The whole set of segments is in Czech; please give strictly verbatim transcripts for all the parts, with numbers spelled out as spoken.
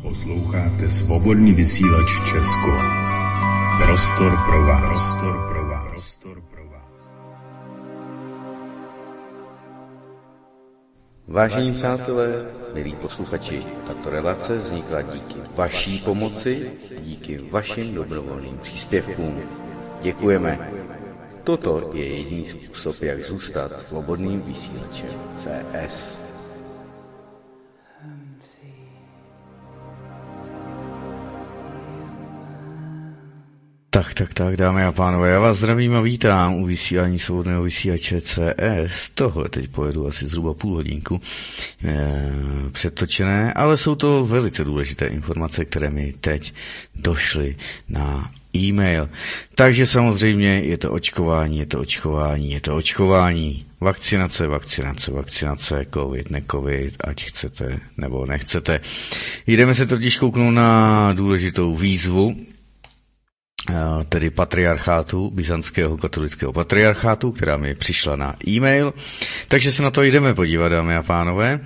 Posloucháte Svobodný vysílač Česko. Prostor pro vás. Prostor pro vás. Prostor pro vás. Vážení přátelé, milí posluchači, tato relace vznikla díky vaší pomoci, díky vašim dobrovolným příspěvkům. Děkujeme. Toto je jediný způsob, jak zůstat svobodným vysílačem C S. Tak, tak, tak, dámy a pánové, já vás zdravím a vítám u vysílání svobodného vysílače C S. Tohle teď pojedu asi zhruba půl hodinku e, předtočené, ale jsou to velice důležité informace, které mi teď došly na e-mail. Takže samozřejmě je to očkování, je to očkování, je to očkování. Vakcinace, vakcinace, vakcinace, covid, ne covid, ať chcete nebo nechcete. Jdeme se totiž kouknout na důležitou výzvu, tedy patriarchátu, byzantského katolického patriarchátu, která mi přišla na e-mail. Takže se na to jdeme podívat, dámy a pánové,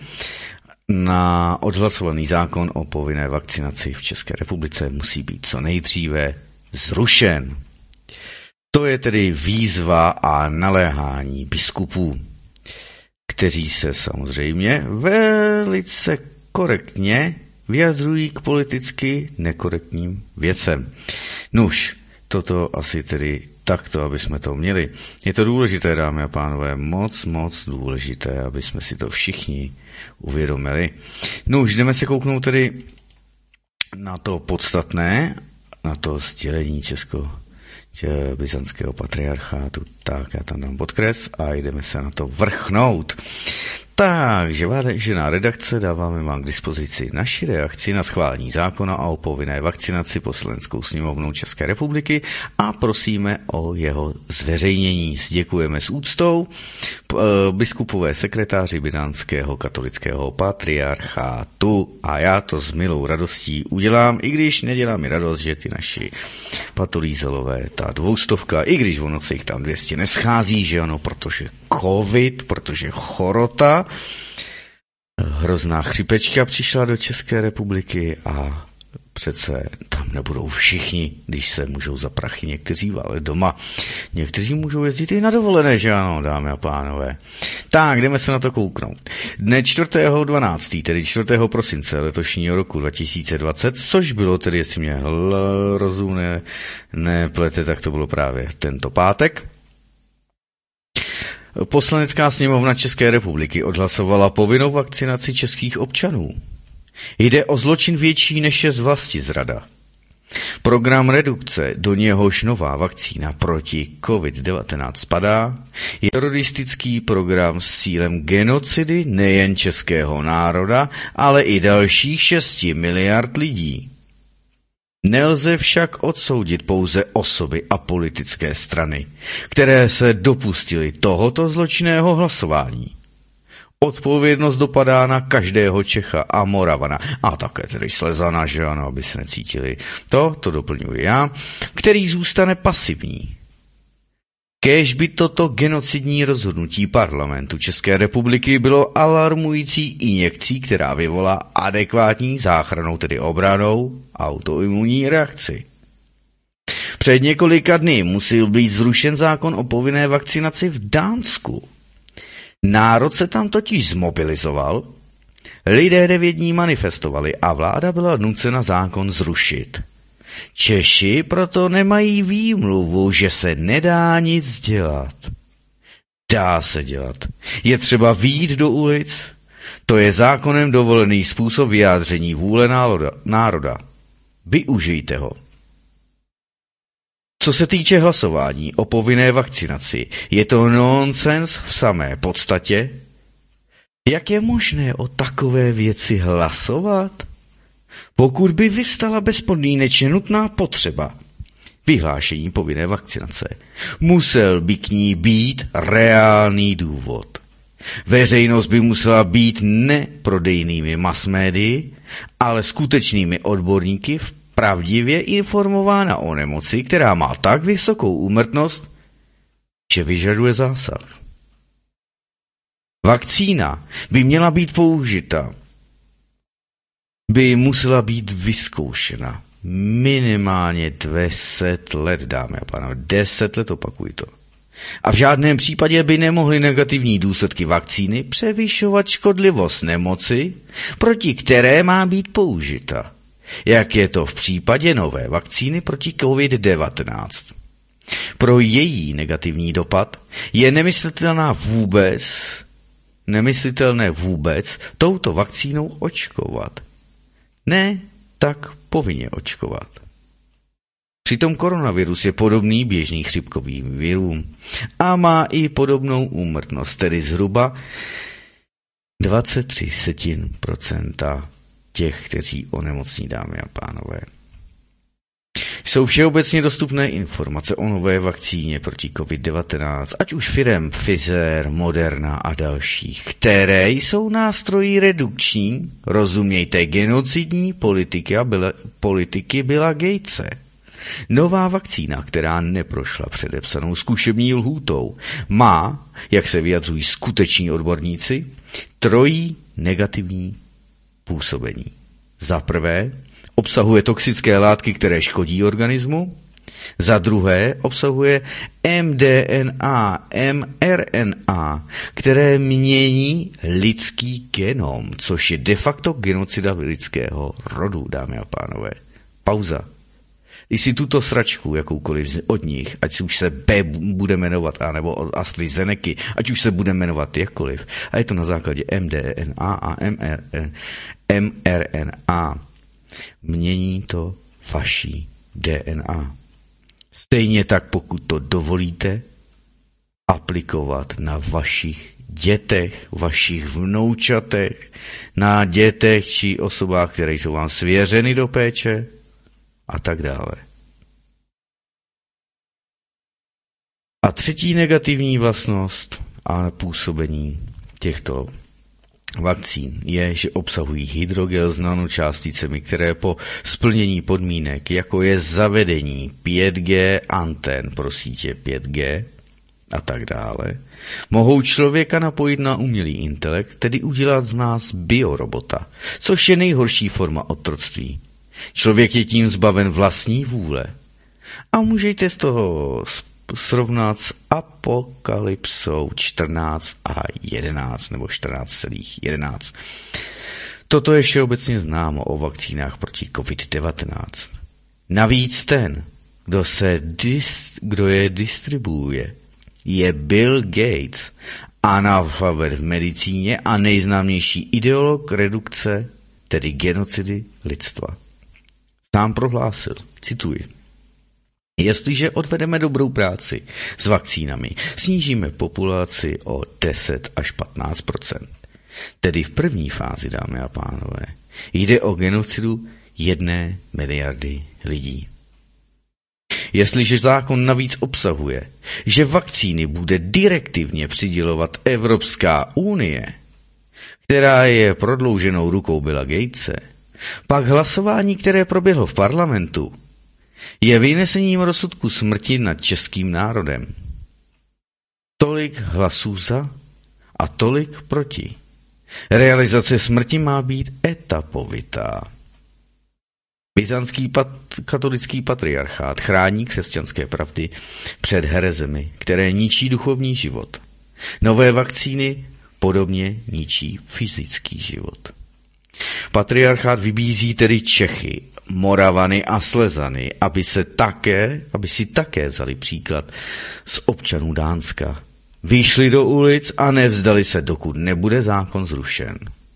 na odhlasovaný zákon o povinné vakcinaci v České republice musí být co nejdříve zrušen. To je tedy výzva a naléhání biskupů, kteří se samozřejmě velice korektně vyjadřují k politicky nekorektním věcem. Nuž, toto asi tedy takto, aby jsme to měli. Je to důležité, dámy a pánové, moc, moc důležité, aby jsme si to všichni uvědomili. Nuž, jdeme se kouknout tedy na to podstatné, na to sdělení česko byzantského patriarchátu. Tak, já tam dám podkres a jdeme se na to vrchnout. Takže vážená redakce, dáváme vám k dispozici naši reakci na schválení zákona a o povinné vakcinaci Poslaneckou sněmovnou České republiky a prosíme o jeho zveřejnění. Děkujeme s úctou biskupové sekretáři Byzantského katolického patriarchátu a já to s milou radostí udělám, i když nedělá mi radost, že ty naši patolízelové, ta dvoustovka, i když ono se jich tam dvě stě neschází, že ano, protože covid, protože chorota, hrozná chřipečka přišla do České republiky a přece tam nebudou všichni, když se můžou za prachy někteří válet doma. Někteří můžou jezdit i na dovolené, že ano, dámy a pánové. Tak, jdeme se na to kouknout. Dne čtvrtého dvanáctého tedy čtvrtého prosince letošního roku dva tisíce dvacet, což bylo tedy, jestli mě rozum ne, neplete, tak to bylo právě tento pátek, Poslanecká sněmovna České republiky odhlasovala povinnou vakcinaci českých občanů. Jde o zločin větší než je vlastizrada. Program redukce, do něhož nová vakcína proti covid devatenáct spadá, je teroristický program s cílem genocidy nejen českého národa, ale i dalších šesti miliard lidí. Nelze však odsoudit pouze osoby a politické strany, které se dopustily tohoto zločinného hlasování. Odpovědnost dopadá na každého Čecha a Moravana, a také tedy Slezana, že ano, aby se necítili. To, to doplňuji já, který zůstane pasivní. Kéž by toto genocidní rozhodnutí parlamentu České republiky bylo alarmující injekcí, která vyvolá adekvátní záchrannou, tedy obranou, autoimunní reakci. Před několika dny musel být zrušen zákon o povinné vakcinaci v Dánsku. Národ se tam totiž zmobilizoval, lidé devět dní manifestovali a vláda byla nucena zákon zrušit. Češi proto nemají výmluvu, že se nedá nic dělat. Dá se dělat. Je třeba vyjít do ulic. To je zákonem dovolený způsob vyjádření vůle národa. Využijte ho. Co se týče hlasování o povinné vakcinaci, je to nonsens v samé podstatě. Jak je možné o takové věci hlasovat? Pokud by vyvstala bezpodmínečně nutná potřeba vyhlášení povinné vakcinace, musel by k ní být reálný důvod. Veřejnost by musela být neprodejnými masmédii, ale skutečnými odborníky v pravdivě informována o nemoci, která má tak vysokou úmrtnost, že vyžaduje zásah. Vakcína by měla být použita by musela být vyzkoušena minimálně deset let, dámy a pánové, deset let, opakuj to. A v žádném případě by nemohly negativní důsledky vakcíny převyšovat škodlivost nemoci, proti které má být použita, jak je to v případě nové vakcíny proti covid devatenáct. Pro její negativní dopad je nemyslitelná vůbec, nemyslitelné vůbec touto vakcínou očkovat. Ne, tak povinně očkovat. Přitom koronavirus je podobný běžným chřipkovým virům a má i podobnou úmrtnost, tedy zhruba dvacet tři procenta těch, kteří onemocní, dámy a pánové. Jsou všeobecně dostupné informace o nové vakcíně proti covid devatenáct, ať už firem Pfizer, Moderna a dalších, které jsou nástroji redukční, rozumějte genocidní politiky, a byla, politiky Billa Gatese. Nová vakcína, která neprošla předepsanou zkušební lhůtou, má, jak se vyjadřují skuteční odborníci, trojí negativní působení. Za prvé, obsahuje toxické látky, které škodí organismu. Za druhé, obsahuje em dé en á, em er en á, které mění lidský genom, což je de facto genocida lidského rodu, dámy a pánové. Pauza. Když si tuto sračku, jakoukoliv od nich, ať už se B bude jmenovat, anebo od AstraZeneca, ať už se bude jmenovat jakkoliv, a je to na základě em dé en á a em er en á, mění to vaší dé en á. Stejně tak, pokud to dovolíte, aplikovat na vašich dětech, vašich vnoučatech, na dětech či osobách, které jsou vám svěřeny do péče, a tak dále. A třetí negativní vlastnost a působení těchto vakcín je, že obsahují hydrogel s nanočásticemi, které po splnění podmínek, jako je zavedení pět gé antén pro sítě pět gé a tak dále, mohou člověka napojit na umělý intelekt, tedy udělat z nás biorobota, což je nejhorší forma otroctví. Člověk je tím zbaven vlastní vůle. A můžete z toho srovnat s Apokalypsou čtrnáct a jedenáct, nebo čtrnáct celá jedenáct. Toto je všeobecně známo o vakcínách proti covid devatenáct. Navíc ten, kdo, se dis, kdo je distribuuje, je Bill Gates, analfabet v medicíně a nejznámější ideolog redukce, tedy genocidy lidstva. Sám prohlásil, cituji, jestliže odvedeme dobrou práci s vakcínami, snížíme populaci o deset až patnáct procent. Tedy v první fázi, dámy a pánové, jde o genocidu jedné miliardy lidí. Jestliže zákon navíc obsahuje, že vakcíny bude direktivně přidělovat Evropská unie, která je prodlouženou rukou Billa Gatese, pak hlasování, které proběhlo v parlamentu, je vynesením rozsudku smrti nad českým národem. Tolik hlasů za a tolik proti. Realizace smrti má být etapovitá. Byzantský pat- katolický patriarchát chrání křesťanské pravdy před herezemi, které ničí duchovní život. Nové vakcíny podobně ničí fyzický život. Patriarchát vybízí tedy Čechy, Moravany a Slezany, aby se také, aby si také vzali příklad z občanů Dánska. Vyšli do ulic a nevzdali se, dokud nebude zákon zrušen.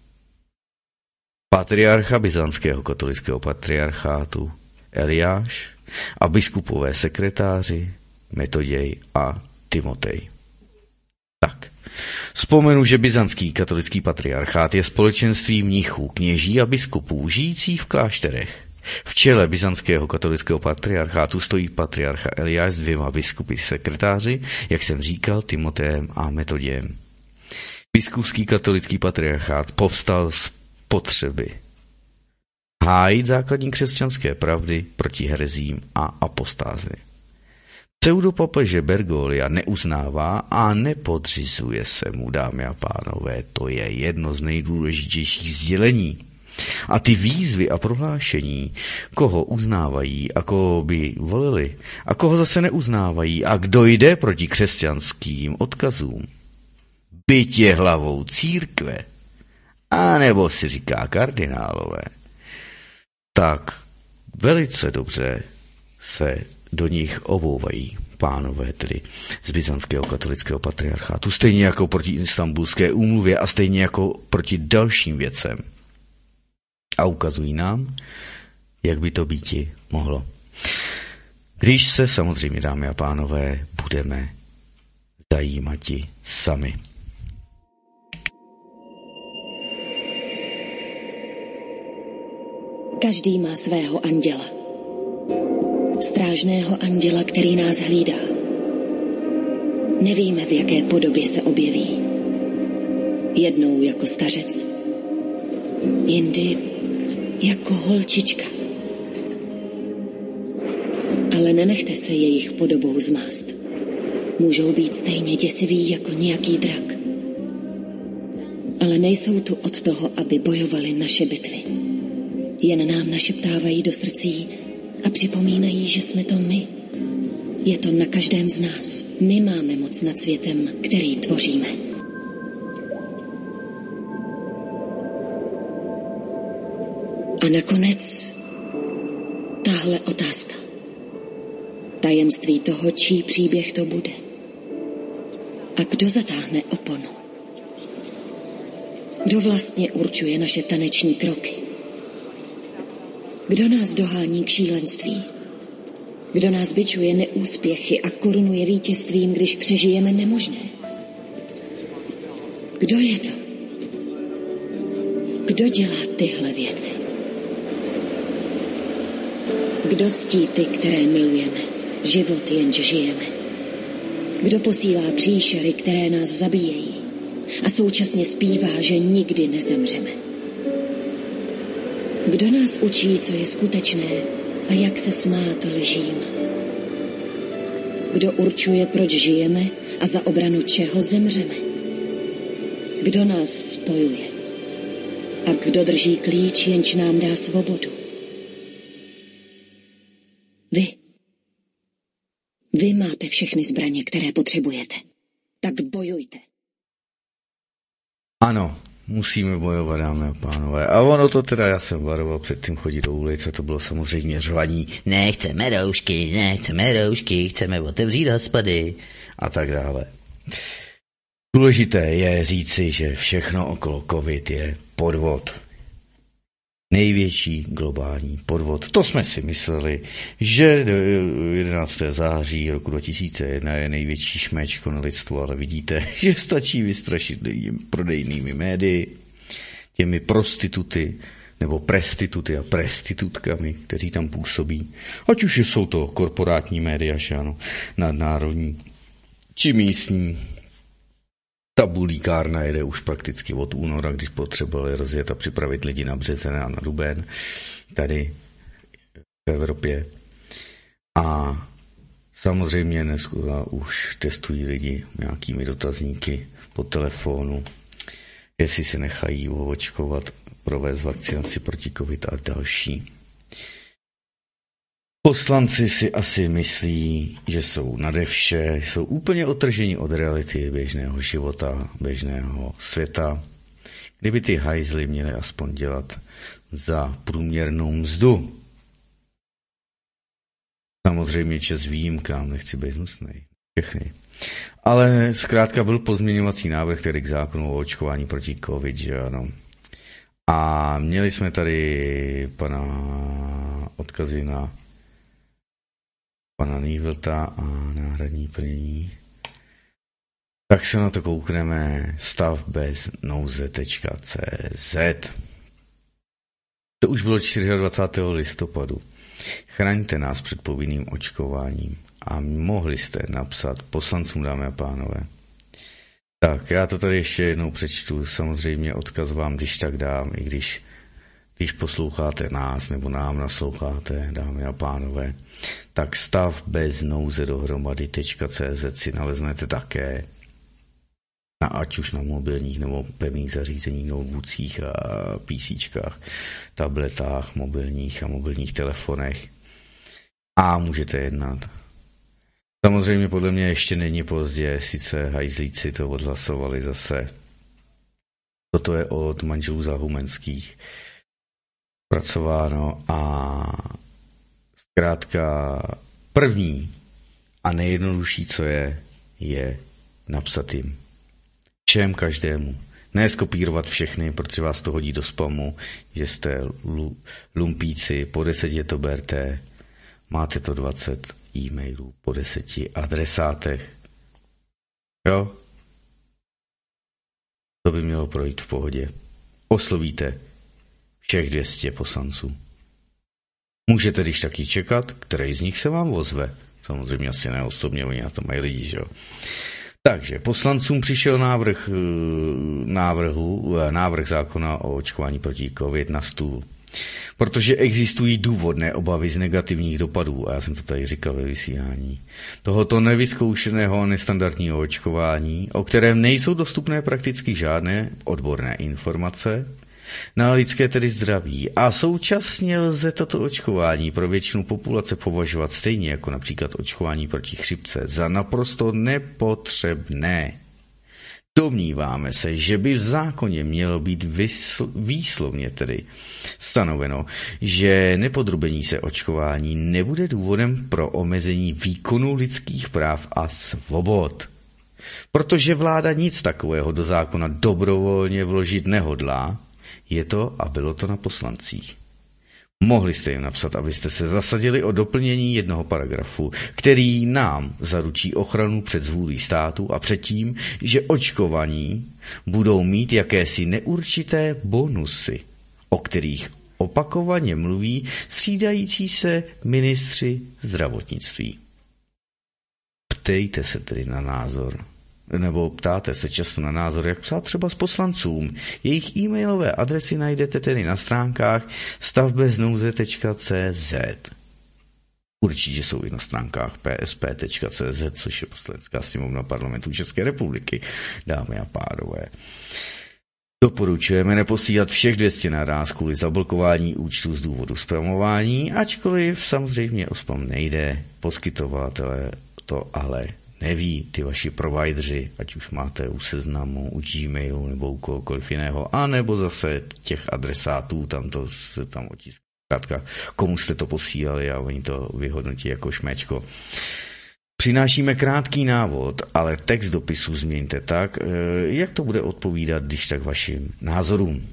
Patriarcha byzantského katolického patriarchátu Eliáš a biskupové sekretáři Metoděj a Timotej. Tak, vzpomenu, že byzantský katolický patriarchát je společenství mnichů, kněží a biskupů žijících v klášterech. V čele byzantského katolického patriarchátu stojí patriarcha Eliáš s dvěma biskupy sekretáři, jak jsem říkal, Timotejem a Metodějem. Biskupský katolický patriarchát povstal z potřeby hájit základní křesťanské pravdy proti herezím a apostázi. Pseudopapeže Bergolia neuznává a nepodřizuje se mu, dámy a pánové, to je jedno z nejdůležitějších sdělení. A ty výzvy a prohlášení, koho uznávají a koho by volili a koho zase neuznávají a kdo jde proti křesťanským odkazům, byť je hlavou církve, anebo si říká kardinálové, tak velice dobře se do nich obouvají pánové, tedy z byzantského katolického patriarchátu, stejně jako proti Istanbulské úmluvě a stejně jako proti dalším věcem. A ukazují nám, jak by to býti mohlo. Když se samozřejmě, dámy a pánové, budeme zajímati sami. Každý má svého anděla. Strážného anděla, který nás hlídá. Nevíme, v jaké podobě se objeví. Jednou jako stařec, jindy jako holčička. Ale nenechte se jejich podobou zmást. Můžou být stejně děsiví jako nějaký drak. Ale nejsou tu od toho, aby bojovali naše bitvy. Jen nám našeptávají do srdcí a připomínají, že jsme to my. Je to na každém z nás. My máme moc nad světem, který tvoříme. A nakonec tahle otázka. Tajemství toho, čí příběh to bude. A kdo zatáhne oponu? Kdo vlastně určuje naše taneční kroky? Kdo nás dohání k šílenství? Kdo nás bičuje neúspěchy a korunuje vítězstvím, když přežijeme nemožné? Kdo je to? Kdo dělá tyhle věci? Kdo ctí ty, které milujeme, život jenž žijeme? Kdo posílá příšery, které nás zabíjejí a současně zpívá, že nikdy nezemřeme? Kdo nás učí, co je skutečné a jak se smát lžím? Kdo určuje, proč žijeme a za obranu čeho zemřeme? Kdo nás spojuje? A kdo drží klíč, jenž nám dá svobodu? Vy. Vy máte všechny zbraně, které potřebujete. Tak bojujte. Ano. Musíme bojovat, dámy a pánové. A ono to teda, já jsem varoval předtím chodit do ulice, to bylo samozřejmě řvaní. Ne, chceme roušky, ne, chceme roušky, chceme otevřít hospody a tak dále. Důležité je říci, že všechno okolo covid je podvod. Největší globální podvod. To jsme si mysleli, že jedenáctého září roku dva tisíce jedna je největší šmečko na lidstvu, ale vidíte, že stačí vystrašit lidi prodejnými médii, těmi prostituty, nebo prestituty a prestitutkami, kteří tam působí. Ať už jsou to korporátní média, ano, nadnárodní, či místní. Tabulíkárna jede už prakticky od února, když potřebovali rozjet a připravit lidi na březen a na duben, tady v Evropě. A samozřejmě dnes už testují lidi nějakými dotazníky po telefonu, jestli se nechají očkovat, provést vakcinaci proti covid a další. Poslanci si asi myslí, že jsou nade vše, jsou úplně odtrženi od reality běžného života, běžného světa. Kdyby ty hajzly měly aspoň dělat za průměrnou mzdu. Samozřejmě čas výjimkám, nechci být hnusnej, všechny. Ale zkrátka byl pozměňovací návrh, který k zákonu o očkování proti covid, že ano. A měli jsme tady pana odkazy na pana Nývlta a náhradní plnění. Tak se na to koukneme stav bez nouze tečka cé zet. To už bylo dvacátého čtvrtého listopadu. Chraňte nás před povinným očkováním. A mohli jste napsat poslancům, dámy a pánové. Tak, já to tady ještě jednou přečtu. Samozřejmě odkaz vám, když tak dám, i když, když posloucháte nás, nebo nám nasloucháte, dámy a pánové, tak stav bez nouze dohromady tečka cé zet si naleznete také. A ať už na mobilních nebo pevných zařízeních, notebookích a PCčkách, tabletách, mobilních a mobilních telefonech. A můžete jednat. Samozřejmě podle mě ještě není pozdě, sice hajzlíci to odhlasovali zase. Toto je od manželů Záhumenských pracováno a zkrátka první a nejjednodušší, co je, je napsat jim. Všem každému. Ne skopírovat všechny, protože vás to hodí do spamu, že jste lumpíci, po deseti to berte, máte to dvacet e-mailů po deseti adresátech. Jo? To by mělo projít v pohodě. Oslovíte všech dvě stě poslanců. Můžete když taky čekat, který z nich se vám ozve. Samozřejmě asi ne osobně, oni na to mají lidi, že jo. Takže poslancům přišel návrh, návrhu, návrh zákona o očkování proti COVID na stůl. Protože existují důvodné obavy z negativních dopadů, a já jsem to tady říkal ve vysílání, tohoto nevyzkoušeného a nestandardního očkování, o kterém nejsou dostupné prakticky žádné odborné informace, na lidské tedy zdraví. A současně lze toto očkování pro většinu populace považovat stejně jako například očkování proti chřipce za naprosto nepotřebné. Domníváme se, že by v zákoně mělo být vysl- výslovně tedy stanoveno, že nepodrobení se očkování nebude důvodem pro omezení výkonu lidských práv a svobod. Protože vláda nic takového do zákona dobrovolně vložit nehodlá, je to a bylo to na poslancích. Mohli jste jim napsat, abyste se zasadili o doplnění jednoho paragrafu, který nám zaručí ochranu před zvůlí státu a před tím, že očkovaní budou mít jakési neurčité bonusy, o kterých opakovaně mluví střídající se ministři zdravotnictví. Ptejte se tedy na názor. Nebo ptáte se často na názor, jak psát třeba s poslancům. Jejich e-mailové adresy najdete tedy na stránkách stavbeznouze tečka cé zet. Určitě jsou i na stránkách p s p tečka cé zet, což je Poslanecká sněmovna Parlamentu České republiky, dámy a pánové. Doporučujeme neposílat všech dvě stě naráz kvůli zablokování účtu z důvodu spamování, ačkoliv samozřejmě o spam nejde, poskytovatele to ale neví, ty vaši provideři, ať už máte u Seznamu, u Gmailu nebo u kohokoliv jiného, anebo zase těch adresátů, tam to se tam otiskne. Zkrátka, komu jste to posílali a oni to vyhodnotí jako šméčko. Přinášíme krátký návod, ale text dopisu změňte tak, jak to bude odpovídat, když tak vašim názorům.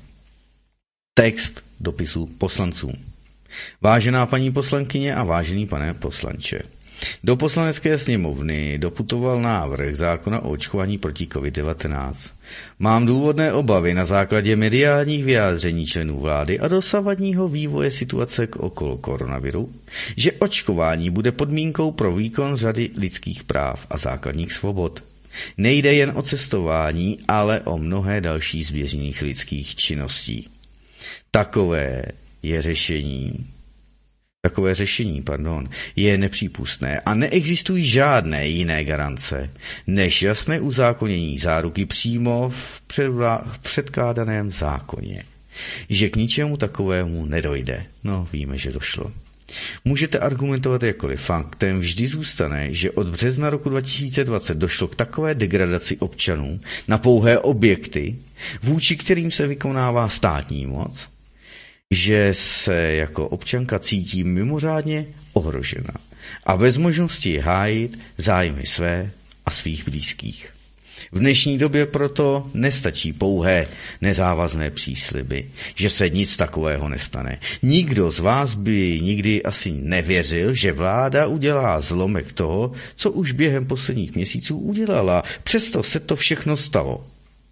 Text dopisu poslancům. Vážená paní poslankyně a vážený pane poslanče, do Poslanecké sněmovny doputoval návrh zákona o očkování proti covid devatenáct. Mám důvodné obavy na základě mediálních vyjádření členů vlády a dosavadního vývoje situace okolo koronaviru, že očkování bude podmínkou pro výkon řady lidských práv a základních svobod. Nejde jen o cestování, ale o mnohé další z běžných lidských činností. Takové je řešení Takové řešení pardon, je nepřípustné a neexistují žádné jiné garance, než jasné uzákonění záruky přímo v, předvla- v předkládaném zákoně, že k ničemu takovému nedojde. No, víme, že došlo. Můžete argumentovat jakkoliv, faktem vždy zůstane, že od března roku dva tisíce dvacet došlo k takové degradaci občanů na pouhé objekty, vůči kterým se vykonává státní moc, že se jako občanka cítí mimořádně ohrožena a bez možnosti hájit zájmy své a svých blízkých. V dnešní době proto nestačí pouhé nezávazné přísliby, že se nic takového nestane. Nikdo z vás by nikdy asi nevěřil, že vláda udělá zlomek toho, co už během posledních měsíců udělala. Přesto se to všechno stalo.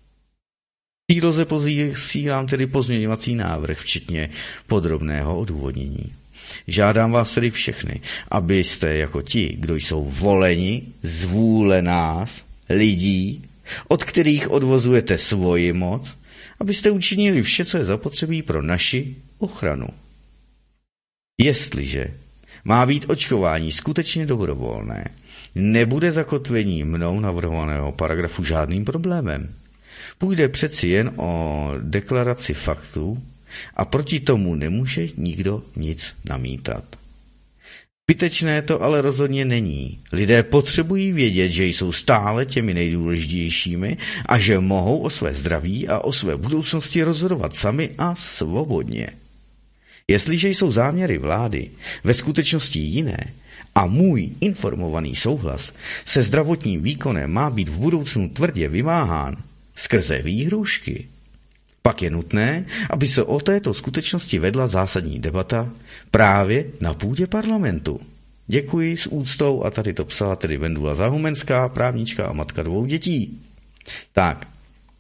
V příloze posílám tedy pozměňovací návrh, včetně podrobného odůvodnění. Žádám vás tedy všechny, abyste jako ti, kdo jsou voleni z vůle nás, lidí, od kterých odvozujete svoji moc, abyste učinili vše, co je zapotřebí pro naši ochranu. Jestliže má být očkování skutečně dobrovolné, nebude zakotvení mnou navrhovaného paragrafu žádným problémem. Půjde přeci jen o deklaraci faktů a proti tomu nemůže nikdo nic namítat. Zbytečné to ale rozhodně není. Lidé potřebují vědět, že jsou stále těmi nejdůležitějšími a že mohou o své zdraví a o své budoucnosti rozhodovat sami a svobodně. Jestliže jsou záměry vlády ve skutečnosti jiné a můj informovaný souhlas se zdravotním výkonem má být v budoucnu tvrdě vymáhán skrze výhrůžky, pak je nutné, aby se o této skutečnosti vedla zásadní debata právě na půdě parlamentu. Děkuji s úctou a tady to psala tedy Vendula Zahumenská, právnička a matka dvou dětí. Tak,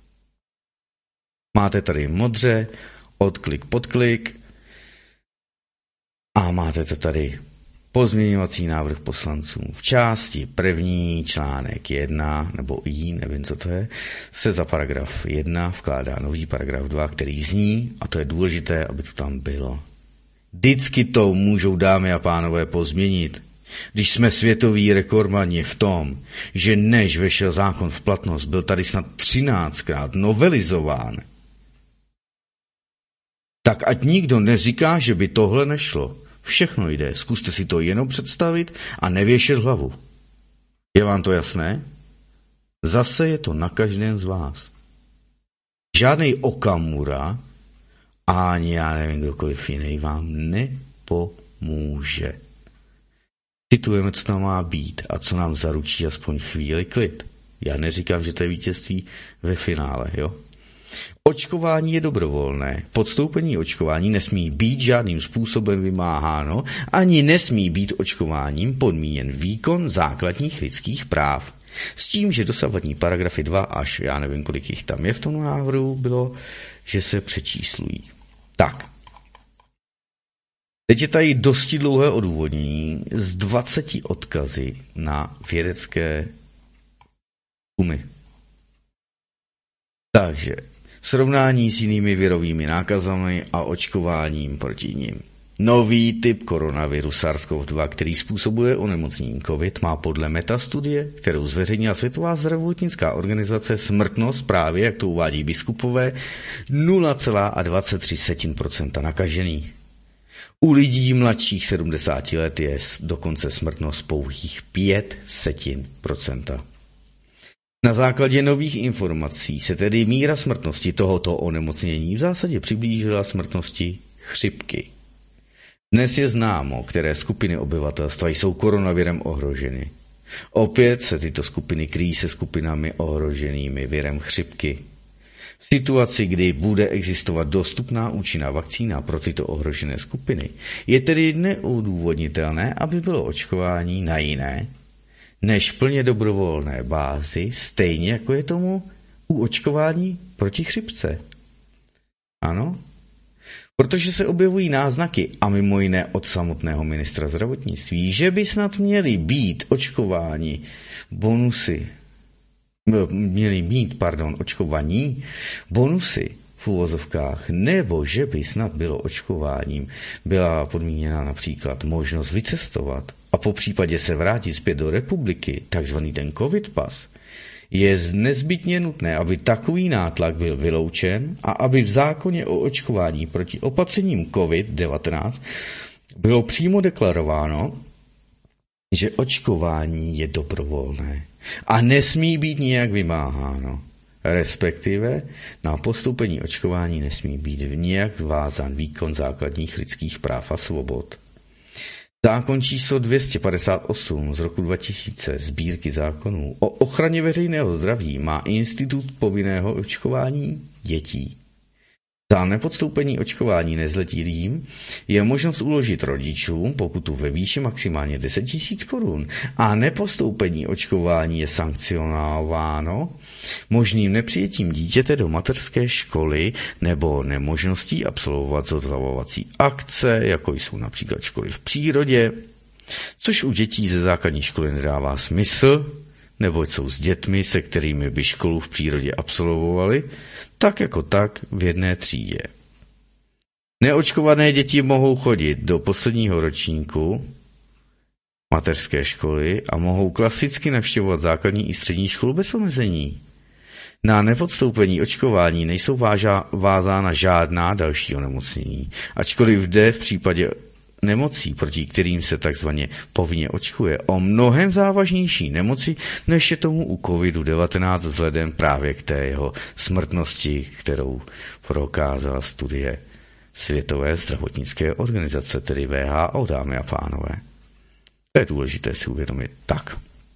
máte tady modře, odklik, podklik a máte to tady pozměňovací návrh poslanců. V části první článek jedna, nebo I, nevím, co to je, se za paragraf jedna vkládá nový paragraf dva, který zní, a to je důležité, aby to tam bylo. Vždycky to můžou, dámy a pánové, pozměnit. Když jsme světoví rekordmani v tom, že než vešel zákon v platnost, byl tady snad třináctkrát novelizován, tak ať nikdo neříká, že by tohle nešlo. Všechno jde, zkuste si to jenom představit a nevěšet hlavu. Je vám to jasné? Zase je to na každém z vás. Žádnej Okamura ani já nevím, kdokoliv jiný vám nepomůže. Citujeme, co tam má být a co nám zaručí aspoň chvíli klid. Já neříkám, že to je vítězství ve finále, jo? Očkování je dobrovolné. Podstoupení očkování nesmí být žádným způsobem vymáháno, ani nesmí být očkováním podmíněn výkon základních lidských práv. S tím, že dosavadní paragrafy dva až, já nevím, kolik jich tam je v tom návrhu, bylo, že se přečíslují. Tak. Teď je tady dosti dlouhé odůvodnění z dvaceti odkazy na vědecké umy. Takže srovnání s jinými virovými nákazami a očkováním proti nim. Nový typ koronaviru SARS-CoV dva, který způsobuje onemocnění COVID, má podle metastudie, kterou zveřejnila Světová zdravotnická organizace, smrtnost právě, jak to uvádí biskupové, nula celá dvacet tři procenta nakažených. U lidí mladších sedmdesáti let je dokonce smrtnost pouhých pět procent. Na základě nových informací se tedy míra smrtnosti tohoto onemocnění v zásadě přiblížila smrtnosti chřipky. Dnes je známo, které skupiny obyvatelstva jsou koronavirem ohroženy. Opět se tyto skupiny kryjí se skupinami ohroženými virem chřipky. V situaci, kdy bude existovat dostupná účinná vakcína pro tyto ohrožené skupiny, je tedy neodůvodnitelné, aby bylo očkování na jiné, než plně dobrovolné bázi, stejně jako je tomu u očkování proti chřipce. Ano, protože se objevují náznaky, a mimo jiné od samotného ministra zdravotnictví, že by snad měly být očkování bonusy, měly mít, pardon, očkování bonusy v uvozovkách, nebo že by snad bylo očkováním, byla podmíněna například možnost vycestovat a po případě se vrátit zpět do republiky, takzvaný ten covid pas, je nezbytně nutné, aby takový nátlak byl vyloučen a aby v zákoně o očkování proti opatřením covid devatenáct bylo přímo deklarováno, že očkování je dobrovolné a nesmí být nijak vymáháno. Respektive na postoupení očkování nesmí být nijak vázán výkon základních lidských práv a svobod. Zákon číslo dvě stě padesát osm z roku dva tisíce Sbírky zákonů o ochraně veřejného zdraví má institut povinného očkování dětí. Za nepodstoupení očkování nezletilým je možnost uložit rodičům pokutu ve výši maximálně deset tisíc korun a nepostoupení očkování je sankcionováno možným nepřijetím dítěte do mateřské školy nebo nemožností absolvovat zotavovací akce, jako jsou například školy v přírodě, což u dětí ze základní školy nedává smysl, neboť jsou s dětmi, se kterými by školu v přírodě absolvovali, tak jako tak v jedné třídě. Neočkované děti mohou chodit do posledního ročníku mateřské školy a mohou klasicky navštěvovat základní i střední školu bez omezení. Na nepodstoupení očkování nejsou váža, vázána žádná další onemocnění, ačkoliv jde v případě nemocí, proti kterým se takzvaně povinně očkuje, o mnohem závažnější nemoci, než je tomu u kovidu devatenáct vzhledem právě k té jeho smrtnosti, kterou prokázala studie Světové zdravotnické organizace, tedy W H O, dámy a pánové. To je důležité si uvědomit. Tak.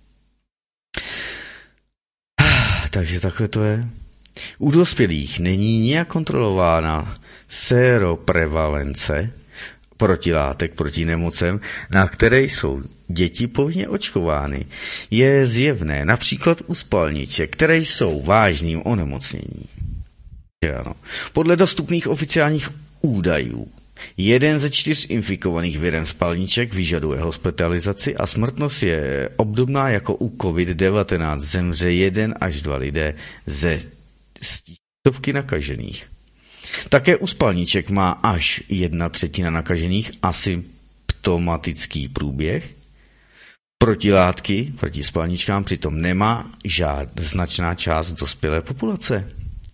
Takže takhle to je. U dospělých není nijak kontrolována séroprevalence protilátek proti nemocem, na které jsou děti povinně očkovány. Je zjevné například u spalniček, které jsou vážným onemocněním. Ano. Podle dostupných oficiálních údajů jeden ze čtyř infikovaných virem spalniček vyžaduje hospitalizaci a smrtnost je obdobná jako u covid devatenáct. Zemře jeden až dva lidé ze stovky nakažených. Také u spalniček má až jedna třetina nakažených asymptomatický průběh. Protilátky proti spalničkám přitom nemá žádná značná část dospělé populace.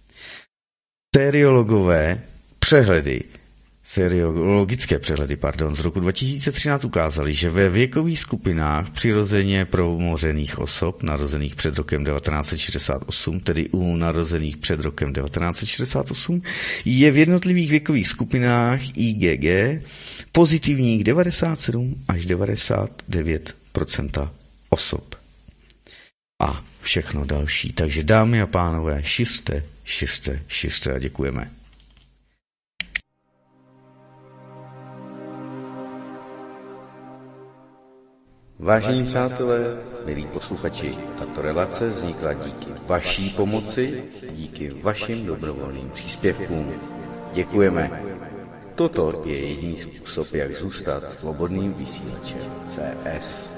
Sériologové přehledy Seriologické přehledy pardon, z roku dva tisíce třináct ukázaly, že ve věkových skupinách přirozeně promořených osob narozených před rokem devatenáct set šedesát osm, tedy u narozených před rokem devatenáct set šedesát osm, je v jednotlivých věkových skupinách I G G pozitivních devadesát sedm až devadesát devět procent osob. A všechno další. Takže dámy a pánové, šiřte, šiřte, šiřte a děkujeme. Vážení přátelé, milí posluchači, tato relace vznikla díky vaší pomoci, díky vašim dobrovolným příspěvkům. Děkujeme. Toto je jediný způsob, jak zůstat svobodným vysílačem C S.